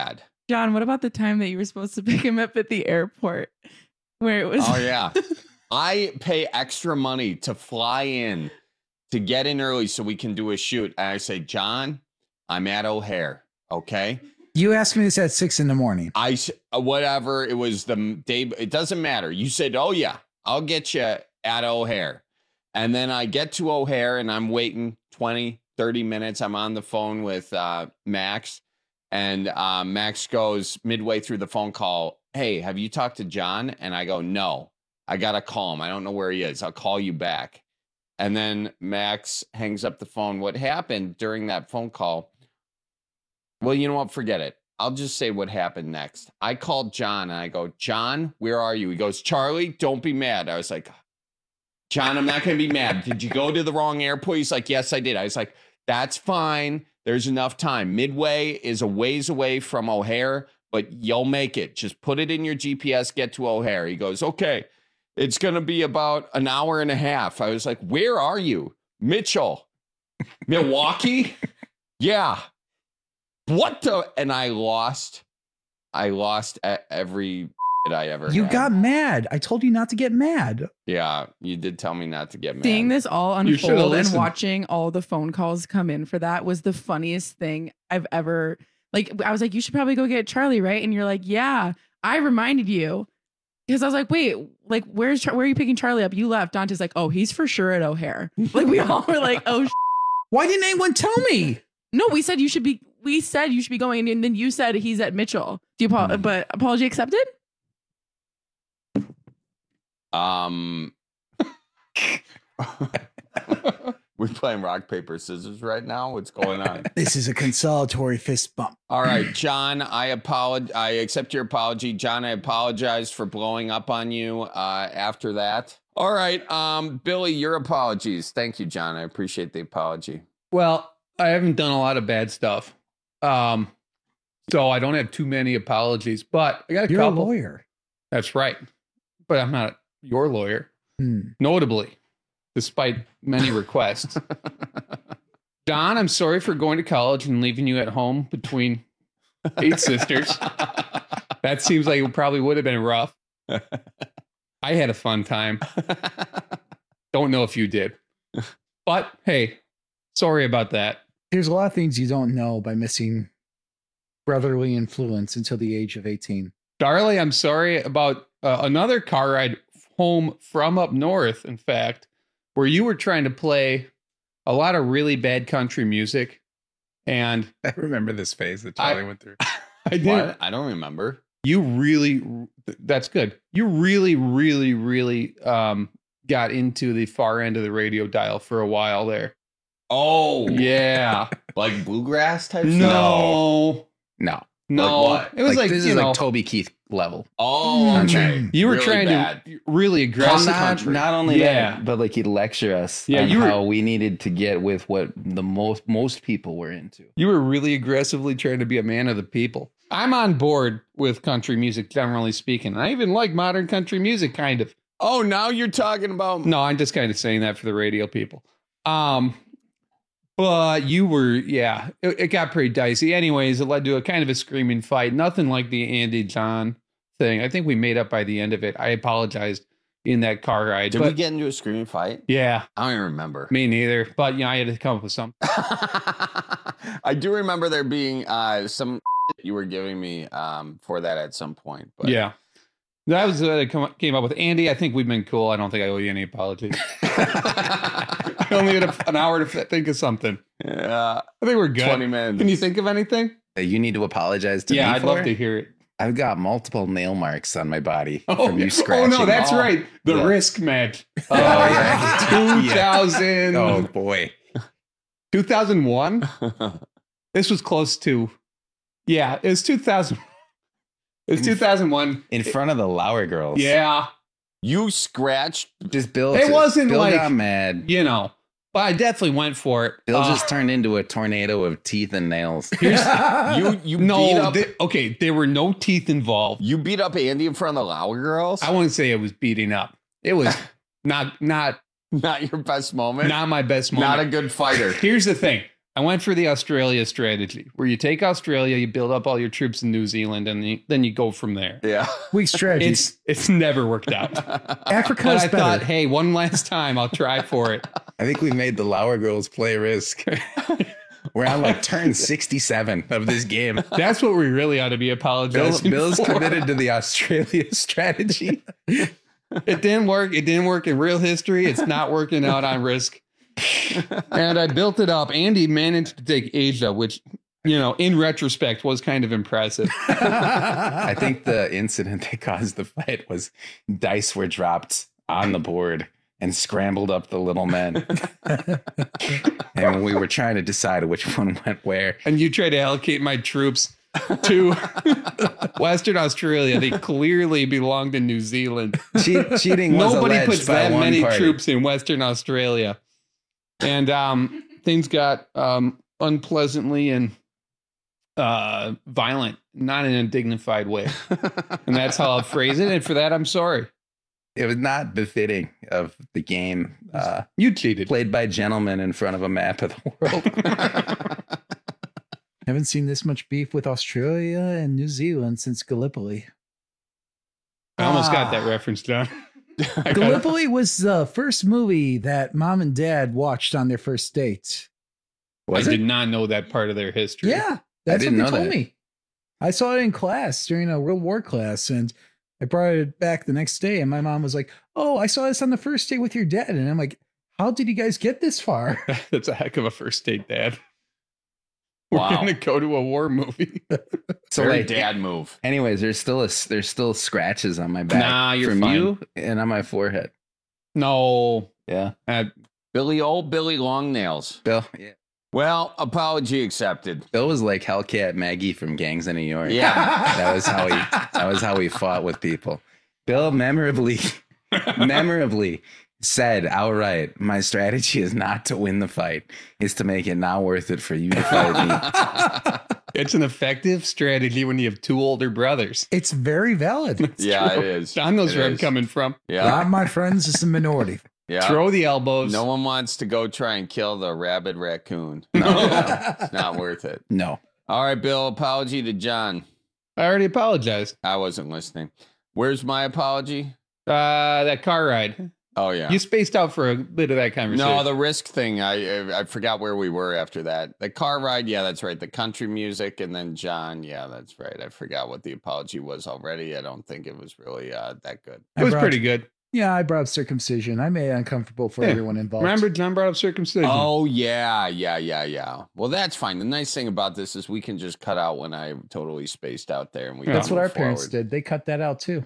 John, what about the time that you were supposed to pick him up at the airport? Where it was. Oh, yeah. I pay extra money to fly in, to get in early so we can do a shoot. And I say, John, I'm at O'Hare. Okay. You asked me this at 6 a.m. Whatever. It was the day. It doesn't matter. You said, oh, yeah, I'll get you at O'Hare. And then I get to O'Hare and I'm waiting 20, 30 minutes. I'm on the phone with Max. And Max goes midway through the phone call, hey, have you talked to John? And I go, no, I got to call him. I don't know where he is. I'll call you back. And then Max hangs up the phone. What happened during that phone call? Well, you know what? Forget it. I'll just say what happened next. I called John and I go, John, where are you? He goes, Charlie, don't be mad. I was like, John, I'm not going to be mad. Did you go to the wrong airport? He's like, yes, I did. I was like, that's fine. There's enough time. Midway is a ways away from O'Hare, but you'll make it. Just put it in your GPS, get to O'Hare. He goes, okay, it's going to be about an hour and a half. I was like, where are you? Mitchell, Milwaukee? Yeah. What the? And I lost every I ever You had. got mad. I told you not to get mad. Yeah, you did tell me not to get mad. Seeing this all unfold and watching all the phone calls come in for that was the funniest thing I've ever, like, I was like, you should probably go get Charlie, right? And you're like, yeah, I reminded you. Because I was like, wait, like, where are you picking Charlie up? You left. Dante's like, oh, he's for sure at O'Hare. Like, we all were like, oh, why didn't anyone tell me? No, we said you should be going, and then you said he's at Mitchell. Do you but apology accepted? We're playing rock, paper, scissors right now. What's going on? This is a consolatory fist bump. All right, John, I accept your apology. John, I apologize for blowing up on you after that. All right, Billy, your apologies. Thank you, John. I appreciate the apology. Well, I haven't done a lot of bad stuff. So I don't have too many apologies, but I got a couple. You're a lawyer. That's right. But I'm not your lawyer. Notably, despite many requests. Don, I'm sorry for going to college and leaving you at home between 8 sisters. That seems like it probably would have been rough. I had a fun time. Don't know if you did. But hey, sorry about that. There's a lot of things you don't know by missing brotherly influence until the age of 18. Darley, I'm sorry about another car ride home from up north, in fact, where you were trying to play a lot of really bad country music. And I remember this phase that Charlie went through. I did. What? I don't remember. You really, that's good. You really, really, really got into the far end of the radio dial for a while there. Oh, yeah. Like bluegrass type stuff? No. No. Like what? It was like this is like Toby Keith level. Oh, okay. You were really trying bad. to really aggressive country. Not only that, but like he'd lecture us on how we needed to get with what the most people were into. You were really aggressively trying to be a man of the people. I'm on board with country music, generally speaking. I even like modern country music, kind of. Oh, now you're talking about... No, I'm just kind of saying that for the radio people. But you were, it got pretty dicey. Anyways, it led to a kind of a screaming fight. Nothing like the Andy John thing. I think we made up by the end of it. I apologized in that car ride. Did we get into a screaming fight? Yeah. I don't even remember. Me neither. But, I had to come up with something. I do remember there being some you were giving me for that at some point. But. Yeah. That was what I came up with. Andy, I think we've been cool. I don't think I owe you any apologies. I only had an hour to think of something. Yeah. I think we're good. 20 minutes. Can you think of anything? You need to apologize to me. Yeah, I'd love to hear it. I've got multiple nail marks on my body from you scratching. Oh, no, that's right. The risk match. Oh, yeah. 2000. Oh, boy. 2001? This was close to... Yeah, it was 2000. It was 2001. In front of the Lauer girls. Yeah. You scratched. Just Bill. It wasn't Bill like... got mad. But I definitely went for it. Bill just turned into a tornado of teeth and nails. You beat up. There were no teeth involved. You beat up Andy in front of the Lauer girls? I wouldn't say it was beating up. It was not your best moment. Not my best moment. Not a good fighter. Here's the thing. I went for the Australia strategy, where you take Australia, you build up all your troops in New Zealand, and then you go from there. Yeah. Weak strategy. It's never worked out. Africa's I better. thought, hey, one last time, I'll try for it. I think we made the Lauer girls play Risk. We're on like turn 67 of this game. That's what we really ought to be apologizing Bill's for. committed to the Australia strategy. It didn't work. It didn't work in real history. It's not working out on Risk. And I built it up. Andy managed to take Asia, which, in retrospect was kind of impressive. I think the incident that caused the fight was dice were dropped on the board and scrambled up the little men. And we were trying to decide which one went where. And you tried to allocate my troops to Western Australia. They clearly belonged in New Zealand. Cheating was Nobody alleged puts by that one many party. troops in Western Australia. And things got unpleasantly and violent, not in a dignified way. And that's how I'll phrase it. And for that, I'm sorry. It was not befitting of the game. You cheated. Played by gentlemen in front of a map of the world. Haven't seen this much beef with Australia and New Zealand since Gallipoli. I almost got that reference done. Gallipoli was the first movie that mom and dad watched on their first date. I did not know that part of their history. Yeah, that's what they told me. I saw it in class during a World War class, and I brought it back the next day, and my mom was like, "Oh, I saw this on the first date with your dad," and I'm like, "How did you guys get this far?" That's a heck of a first date, Dad. We're Wow. gonna go to a war movie. So Very like, dad move. Anyways, there's still scratches on my back. Nah, you're from fine. you and on my forehead. No. Yeah. Billy Longnails. Bill. Yeah. Well, apology accepted. Bill was like Hellcat Maggie from Gangs of New York. Yeah. That was how he fought with people. Bill memorably said outright, "My strategy is not to win the fight. It's to make it not worth it for you to fight me." It's an effective strategy when you have two older brothers. It's very valid. Yeah, it is. John knows It where I'm is. coming from. Yeah. Not my friends, it's a minority. Yeah. Throw the elbows. No one wants to go try and kill the rabid raccoon. It's not worth it. No. All right, Bill, apology to John. I already apologized. I wasn't listening. Where's my apology? That car ride. Oh, yeah. You spaced out for a bit of that conversation. No, the Risk thing. I forgot where we were after that. The car ride. Yeah, that's right. The country music. And then John. Yeah, that's right. I forgot what the apology was already. I don't think it was really that good. It was pretty good. Yeah, I brought up circumcision. I made it uncomfortable for everyone involved. Remember, John brought up circumcision. Oh, yeah. Well, that's fine. The nice thing about this is we can just cut out when I totally spaced out there. And That's what our parents did. They cut that out too.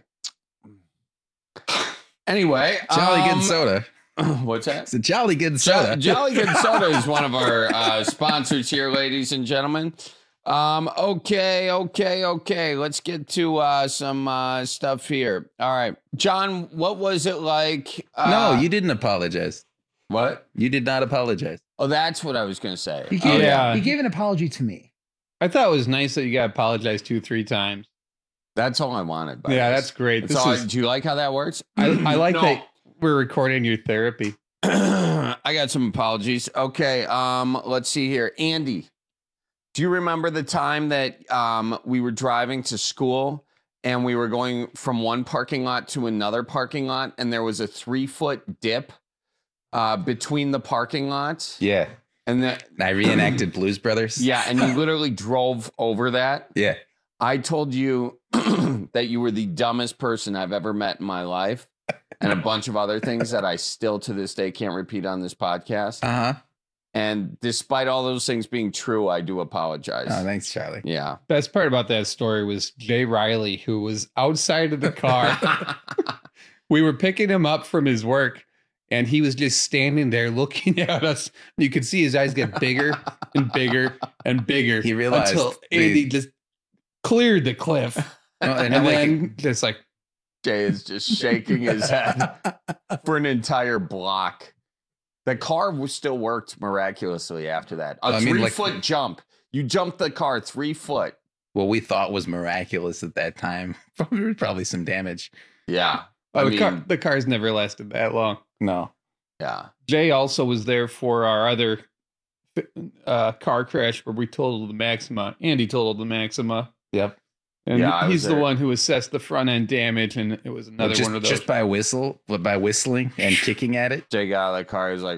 Anyway, Jolly good soda. What's that? It's a Jolly good soda. Jolly Good Soda is one of our sponsors here, ladies and gentlemen. Okay. Let's get to some stuff here. All right, John, what was it like? No, you didn't apologize. What? You did not apologize. Oh, that's what I was going to say. He gave, yeah. he gave an apology to me. I thought it was nice that you got apologized 2-3 times. That's all I wanted. Yeah, that's great. Do you like how that works? I like No. that we're recording your therapy. I got some apologies. Okay, let's see here. Andy, do you remember the time that we were driving to school and we were going from one parking lot to another parking lot and there was a 3-foot dip between the parking lots? Yeah. And I reenacted Blues Brothers. Yeah, and you literally drove over that. Yeah. I told you that you were the dumbest person I've ever met in my life, and a bunch of other things that I still to this day can't repeat on this podcast. Uh-huh. And despite all those things being true, I do apologize. Oh, thanks, Charlie. Yeah. Best part about that story was Jay Riley, who was outside of the car. We were picking him up from his work, and he was just standing there looking at us. You could see his eyes get bigger and bigger and bigger. He realized until Andy just cleared the cliff. And then just like Jay is just shaking his head for an entire block. The car still worked miraculously after that. A 3-foot jump. You jumped the car 3 foot. What we thought was miraculous at that time. There was probably some damage. Yeah. the car's never lasted that long. No. Yeah. Jay also was there for our other car crash where we totaled the Maxima. Andy totaled the Maxima. Yep. And Yeah, he's the one who assessed the front end damage, and it was another one of those. Just by whistling and kicking at it. Jay got out of the car. He was like,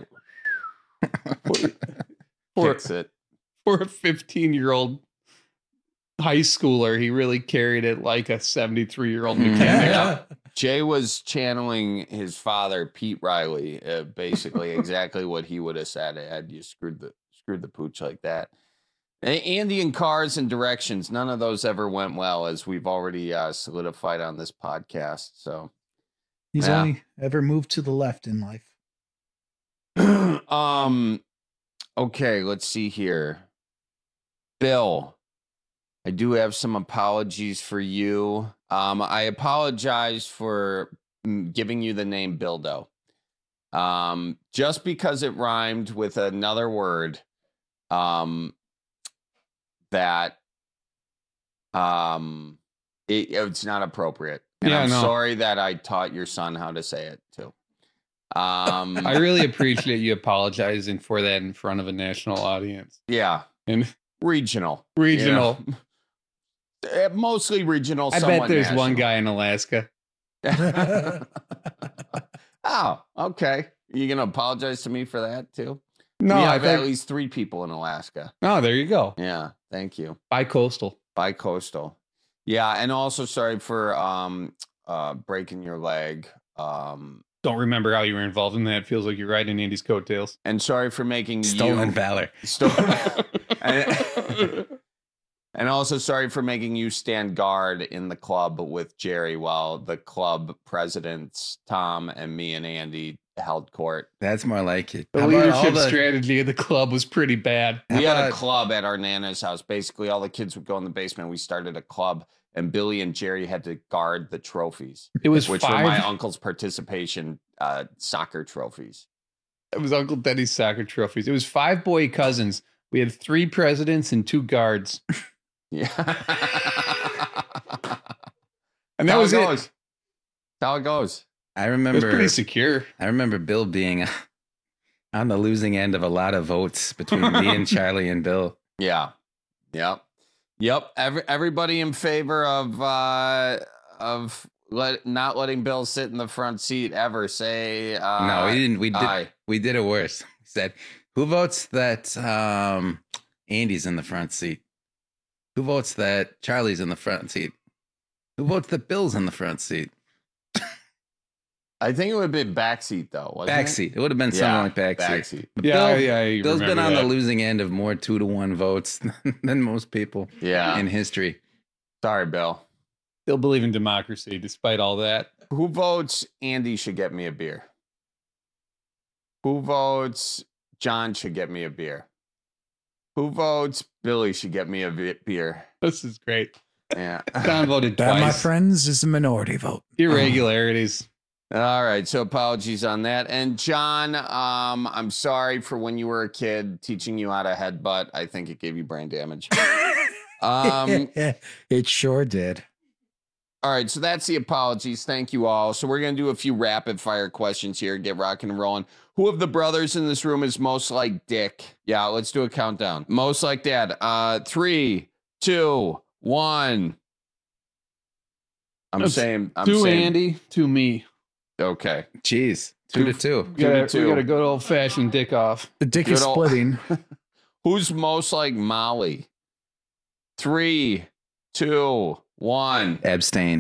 kicks it. For a 15-year-old high schooler, he really carried it like a 73-year-old mechanic. Yeah. Jay was channeling his father, Pete Riley, basically exactly what he would have said had you screwed the pooch like that. Andy and cars and directions, none of those ever went well, as we've already solidified on this podcast. So he's only ever moved to the left in life. Okay, let's see here. Bill, I do have some apologies for you. I apologize for giving you the name Bildo. Just because it rhymed with another word, that it's not appropriate. And I'm sorry that I taught your son how to say it too. I really appreciate you apologizing for that in front of a national audience. Yeah. And regional. You know? Mostly regional. I bet there's one guy in Alaska. Oh, okay. You going to apologize to me for that too? No, we have at least 3 people in Alaska. Oh, there you go. Yeah, thank you. Bi-coastal. Yeah, and also sorry for breaking your leg. Don't remember how you were involved in that. Feels like you're riding Andy's coattails. And sorry for making stolen valor. And also sorry for making you stand guard in the club with Jerry while the club presidents, Tom and me and Andy, held court. That's more like it. The leadership strategy of the club was pretty bad. We had a club at our Nana's house. Basically, all the kids would go in the basement. We started a club, and Billy and Jerry had to guard the trophies. It was which were my uncle's participation soccer trophies. It was Uncle Denny's soccer trophies. It was 5 boy cousins. We had 3 presidents and 2 guards. Yeah. And that was it. That's how it goes. I remember it was pretty secure. I remember Bill being on the losing end of a lot of votes between me and Charlie and Bill. Yeah. Yep. Everybody in favor of not letting Bill sit in the front seat ever say no, we didn't. We did it worse. We said, who votes that Andy's in the front seat? Who votes that Charlie's in the front seat? Who votes that Bill's in the front seat? I think it would have been backseat though. Backseat. It would have been something like backseat. Yeah, Bill's been on the losing end of more 2-to-1 votes than most people. Yeah. In history. Sorry, Bill. Still believe in democracy despite all that. Who votes Andy should get me a beer? Who votes John should get me a beer? Who votes Billy should get me a beer? This is great. Yeah. John voted That, twice. my friends, is a minority vote. Irregularities. All right, so apologies on that. And John, I'm sorry for when you were a kid teaching you how to headbutt. I think it gave you brain damage. It sure did. All right, so that's the apologies. Thank you all. So we're going to do a few rapid fire questions here, get rocking and rolling. Who of the brothers in this room is most like Dick? Yeah, let's do a countdown. Most like Dad. 3, 2, 1. I'm saying Andy, to me. Okay. Jeez. 2-2. We got a good old fashioned dick off. The dick is splitting. Who's most like Molly? 3, 2, 1. Abstain.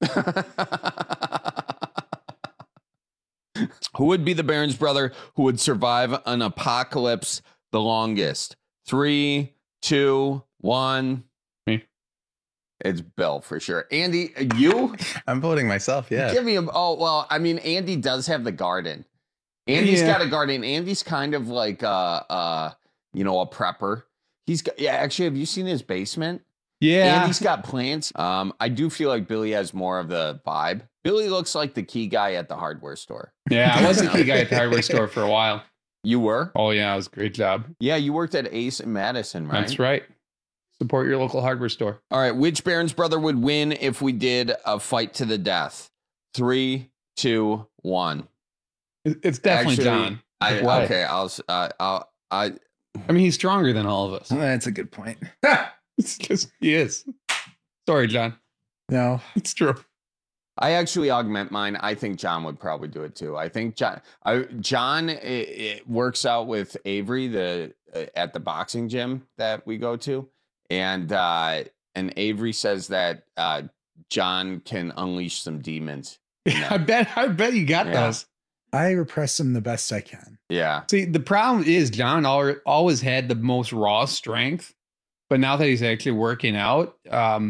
Who would be the Barron's brother who would survive an apocalypse the longest? 3, 2, 1. Me. It's Bill for sure. Andy, you? I'm voting myself. Yeah. Give me a. Oh well, I mean, Andy does have the garden. Andy's got a garden. Andy's kind of like a prepper. He's got. Yeah, actually, have you seen his basement? Yeah. Andy's got plants. I do feel like Billy has more of the vibe. Billy looks like the key guy at the hardware store. Yeah, I was the key guy at the hardware store for a while. You were? Oh yeah, it was a great job. Yeah, you worked at Ace and Madison, right? That's right. Support your local hardware store. All right, which Barron's brother would win if we did a fight to the death? 3, 2, 1. It's definitely John. Okay, I mean, he's stronger than all of us. That's a good point. It's just he is. Sorry, John. No, it's true. I actually augment mine. I think John would probably do it too. I think John it works out with Avery at the boxing gym that we go to, and Avery says that John can unleash some demons. I bet you got those. I repress them the best I can. Yeah. See, the problem is John always had the most raw strength, but now that he's actually working out,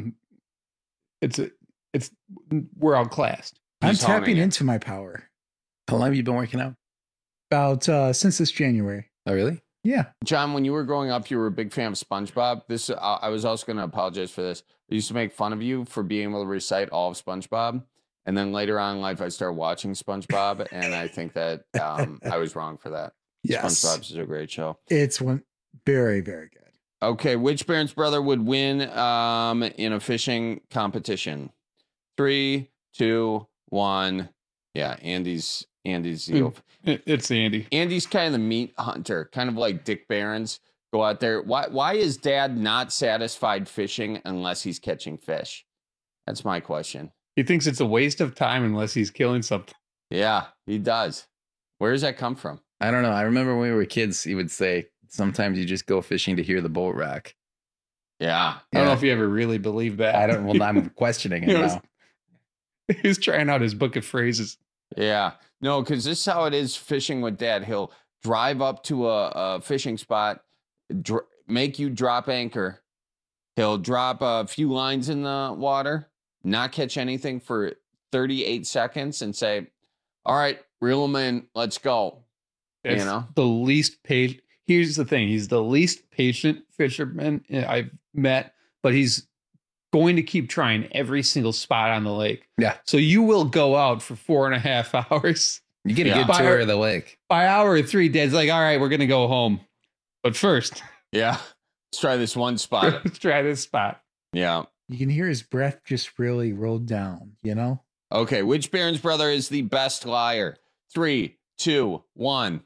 we're outclassed. I'm tapping into my power. How long have you been working out? About since this January. Oh, really? Yeah. John, when you were growing up, you were a big fan of SpongeBob. I was also going to apologize for this. I used to make fun of you for being able to recite all of SpongeBob. And then later on in life, I started watching SpongeBob, and I think that I was wrong for that. Yes. SpongeBob is a great show. It's very, very good. Okay, which Barron's brother would win in a fishing competition? 3, 2, 1. Yeah, Andy's. It's Andy. Andy's kind of the meat hunter, kind of like Dick Barron's. Go out there. Why is Dad not satisfied fishing unless he's catching fish? That's my question. He thinks it's a waste of time unless he's killing something. Yeah, he does. Where does that come from? I don't know. I remember when we were kids, he would say, sometimes you just go fishing to hear the boat rock. Yeah. I don't know if you ever really believe that. I'm questioning it now. He was trying out his book of phrases. Yeah. No, because this is how it is fishing with Dad. He'll drive up to a fishing spot, make you drop anchor. He'll drop a few lines in the water, not catch anything for 38 seconds and say, all right, reel them in. Let's go. That's the least patient. Here's the thing. He's the least patient fisherman I've met, but he's going to keep trying every single spot on the lake. Yeah. So you will go out for 4.5 hours. You get a good tour of the lake. By hour 3, Dad's like, all right, we're going to go home. But first. Yeah. Let's try this one spot. Let's try this spot. Yeah. You can hear his breath just really roll down, you know? Okay. Which Barron's brother is the best liar? 3, 2, 1.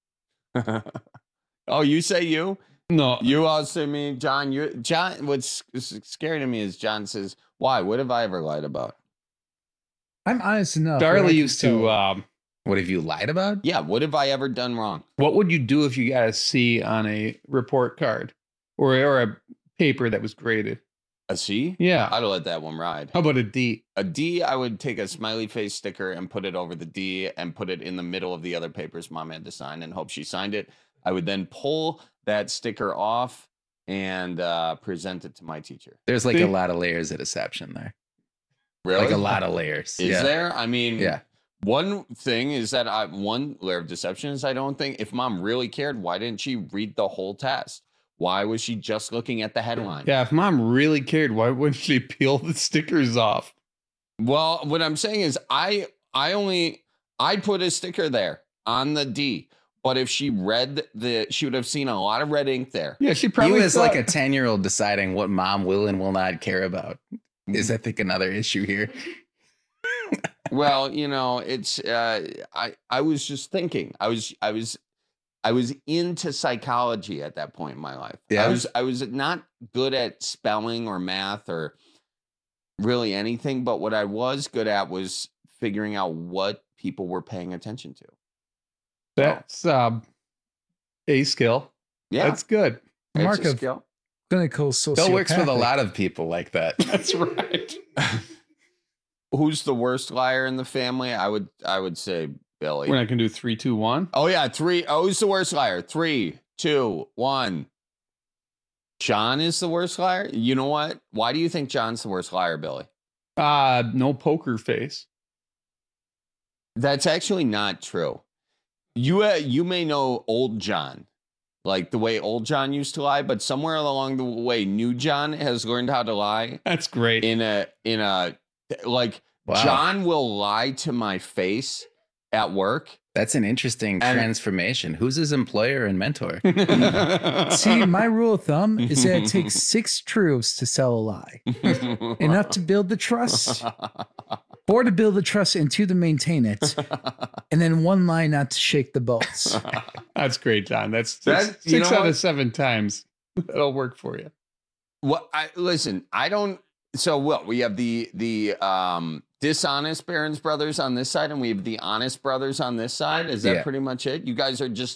Oh, you say you? No. You also me, John. John, what's scary to me is John says, why? What have I ever lied about? I'm honest enough. Darley used to... what have you lied about? Yeah. What have I ever done wrong? What would you do if you got a C on a report card or a paper that was graded? A C? Yeah. I'd let that one ride. How about a D? A D, I would take a smiley face sticker and put it over the D and put it in the middle of the other papers Mom had to sign and hope she signed it. I would then pull that sticker off and present it to my teacher. There's like a lot of layers of deception there. Really? Like a lot of layers. Is there? I mean, yeah. One thing is that one layer of deception is I don't think if Mom really cared, why didn't she read the whole test? Why was she just looking at the headline? Yeah, if Mom really cared, why wouldn't she peel the stickers off? Well, what I'm saying is I put a sticker there on the D. But if she read she would have seen a lot of red ink there. Yeah, she probably was like a 10-year-old deciding what Mom will and will not care about. Is I think another issue here. Well, it's I was just thinking. I was into psychology at that point in my life. Yeah. I was not good at spelling or math or really anything, but what I was good at was figuring out what people were paying attention to. That's a skill. Yeah. That's good. Mark of clinical sociopathic. Bill works with a lot of people like that. That's right. Who's the worst liar in the family? I would say Billy. When I can do 3, 2, 1. Oh yeah, 3. Oh, who's the worst liar? 3, 2, 1. John is the worst liar. You know what? Why do you think John's the worst liar, Billy? No poker face. That's actually not true. You may know old John, like the way old John used to lie, but somewhere along the way, new John has learned how to lie. That's great. Wow. John will lie to my face at work. That's an interesting transformation. Who's his employer and mentor? See, my rule of thumb is that it takes 6 truths to sell a lie. Enough to build the trust. 4 to build the trust and 2 to maintain it. And then 1 lie not to shake the boats. That's great, John. That's 6 out of 7 times. That'll work for you. Well, listen, I don't. So we have the dishonest Barron's brothers on this side, and we have the honest brothers on this side. Is that pretty much it? You guys are just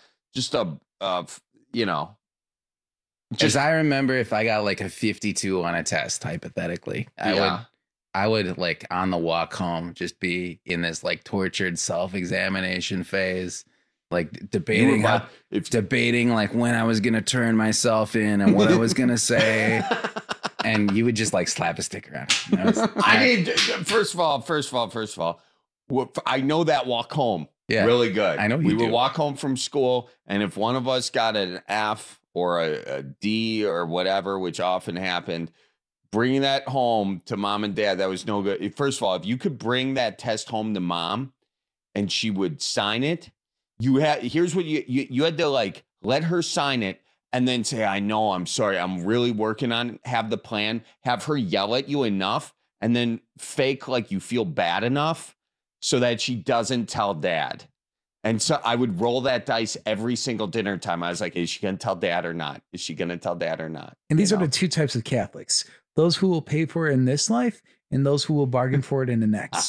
As I remember, if I got like a 52 on a test, hypothetically, I would like on the walk home just be in this like tortured self-examination phase, like debating like when I was gonna turn myself in and what I was gonna say. And you would just like slap a sticker on. First of all, I know that walk home really good. I know we would walk home from school, and if one of us got an F or a D or whatever, which often happened, bringing that home to mom and dad, that was no good. First of all, if you could bring that test home to mom and she would sign it, here's what you had to like let her sign it. And then say, I know, I'm sorry, I'm really working on it. Have the plan, have her yell at you enough, and then fake like you feel bad enough so that she doesn't tell dad. And so I would roll that dice every single dinner time. I was like, is she going to tell dad or not? Is she going to tell dad or not? And these are the 2 types of Catholics. Those who will pay for it in this life and those who will bargain for it in the next.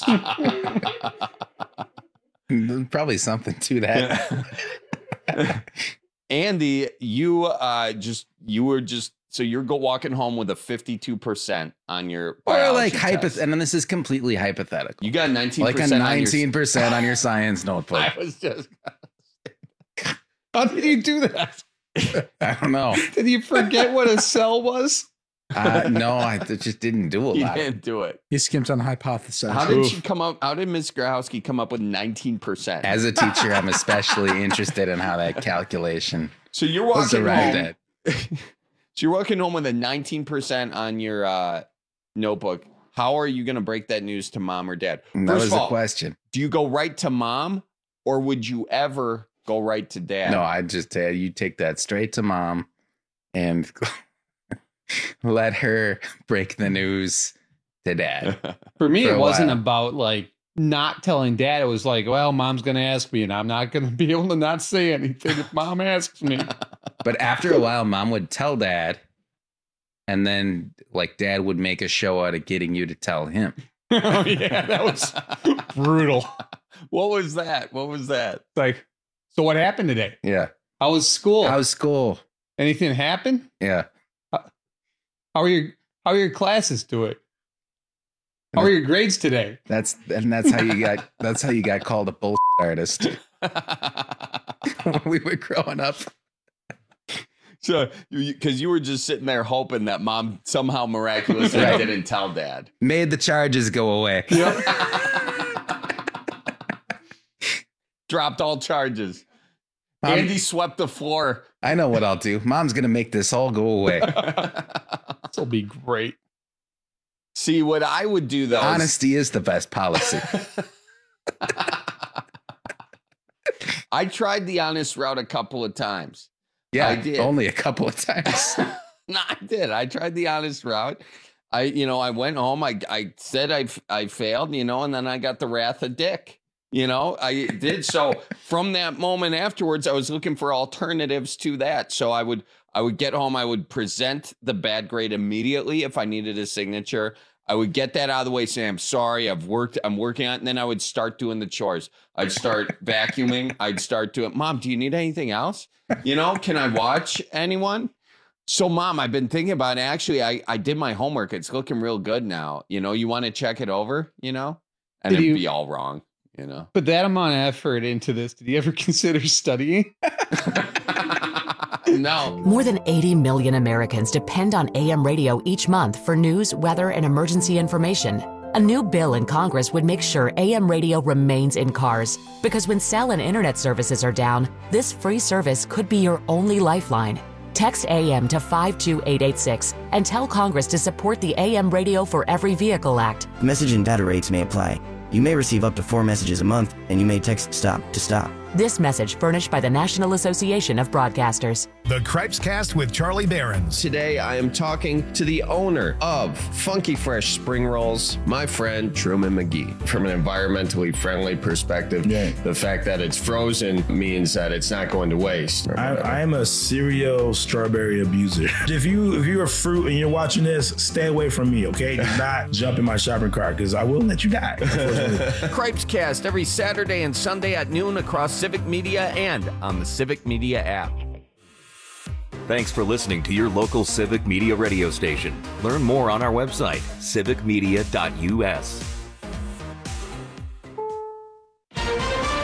Probably something to that. Andy, you were just so you're walking home with a 52% on your biology test. And then this is completely hypothetical. You got 19%, like a 19% on your science notebook. I was just. How did you do that? I don't know. Did you forget what a cell was? No, I just didn't do a lot. You didn't do it. You skimped on hypothesis. How did she come up? How did Ms. Grahowski come up with 19%? As a teacher, I'm especially interested in how that calculation. So you're walking home. So you're walking home with a 19% on your notebook. How are you going to break that news to mom or dad? That was the question. Do you go right to mom, or would you ever go right to dad? No, I'd just tell you take that straight to mom and let her break the news to dad. For me, it wasn't about like not telling dad. It was like, well, mom's going to ask me and I'm not going to be able to not say anything if mom asks me. But after a while, mom would tell dad, and then like dad would make a show out of getting you to tell him. Oh, yeah, that was brutal. What was that? Like, so what happened today? Yeah. How was school? Anything happen? Yeah. How are your classes doing? How are your grades today? That's how you got called a bullshit artist when we were growing up. So, because you were just sitting there hoping that mom somehow miraculously didn't tell dad. Made the charges go away. Yep. Dropped all charges. Andy swept the floor. I know what I'll do. Mom's going to make this all go away. This'll be great. See, what I would do, though. Honesty is the best policy. I tried the honest route a couple of times. Yeah, I did. Only a couple of times. No, I did. I tried the honest route. I went home. I said I failed, and then I got the wrath of Dick. I did. So from that moment afterwards, I was looking for alternatives to that. So I would get home. I would present the bad grade immediately if I needed a signature. I would get that out of the way, say, I'm sorry, I'm working on it. And then I would start doing the chores. I'd start vacuuming. I'd start doing, Mom, do you need anything else? Can I watch anyone? So, Mom, I've been thinking about it. Actually, I did my homework. It's looking real good now. You want to check it over, and it'd be all wrong, But that amount of effort into this, did you ever consider studying? No. More than 80 million Americans depend on AM radio each month for news, weather, and emergency information. A new bill in Congress would make sure AM radio remains in cars, because when cell and internet services are down, this free service could be your only lifeline. Text AM to 52886 and tell Congress to support the AM Radio for Every Vehicle Act. Message and data rates may apply. You may receive up to 4 messages a month, and you may text STOP to stop. This message furnished by the National Association of Broadcasters. The Cripescast with Charlie Behrens. Today, I am talking to the owner of Funky Fresh Spring Rolls, my friend Truman McGee. From an environmentally friendly perspective, the fact that it's frozen means that it's not going to waste. I am a serial strawberry abuser. If you're a fruit and you're watching this, stay away from me, okay? Do not jump in my shopping cart because I will let you die. Cripescast every Saturday and Sunday at noon across Civic Media and on the Civic Media app. Thanks for listening to your local Civic Media radio station. Learn more on our website, civicmedia.us.